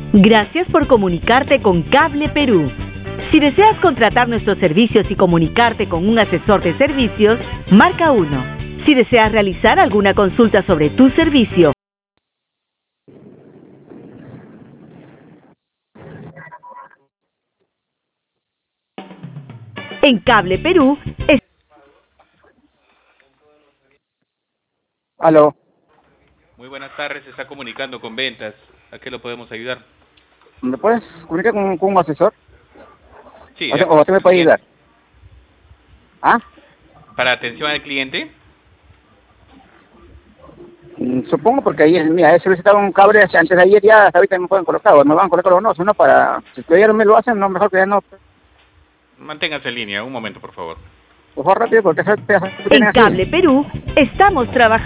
Gracias por comunicarte con Cable Perú. Si deseas contratar nuestros servicios y comunicarte con un asesor de servicios, marca 1. Si deseas realizar alguna consulta sobre tu servicio, en Cable Perú, Aló. Muy buenas tardes, se está comunicando con ventas. ¿A qué lo podemos ayudar? ¿Me puedes comunicar con un asesor? Sí, ¿O de usted me puede ayudar? ¿Ah? ¿Para atención al cliente? Supongo porque ayer, mira, he solicitado un cable antes de ayer, ya hasta ahorita me pueden colocar, o me van a colocar o no, si no para, si todavía no me lo hacen, no, mejor que ya no, Manténgase en línea, un momento por favor. por favor rápido porque en Cable Perú estamos trabajando.